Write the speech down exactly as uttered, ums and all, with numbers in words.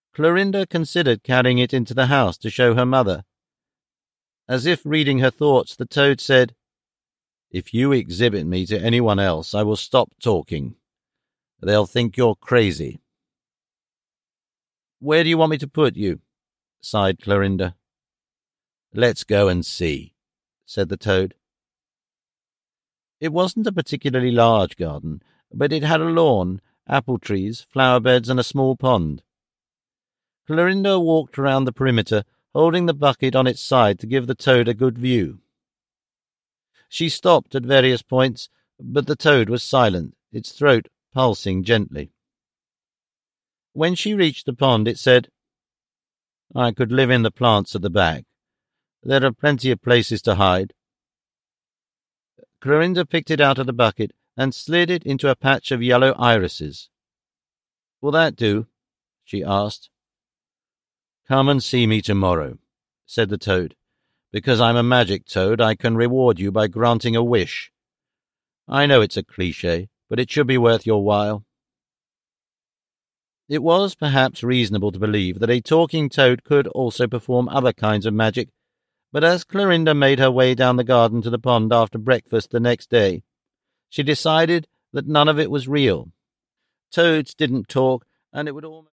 Clorinda considered carrying it into the house to show her mother. As if reading her thoughts, the toad said, "If you exhibit me to anyone else, I will stop talking. They'll think you're crazy." "Where do you want me to put you?" sighed Clorinda. "Let's go and see," said the toad. It wasn't a particularly large garden, but it had a lawn, apple trees, flower beds, and a small pond. Clorinda walked round the perimeter, holding the bucket on its side to give the toad a good view. She stopped at various points, but the toad was silent, its throat pulsing gently. When she reached the pond, it said, "I could live in the plants at the back. There are plenty of places to hide." Clorinda picked it out of the bucket and slid it into a patch of yellow irises. "Will that do?" she asked. "Come and see me tomorrow," said the toad. "Because I'm a magic toad, I can reward you by granting a wish. I know it's a cliché, but it should be worth your while." It was perhaps reasonable to believe that a talking toad could also perform other kinds of magic, but as Clorinda made her way down the garden to the pond after breakfast the next day, she decided that none of it was real. Toads didn't talk, and it would almost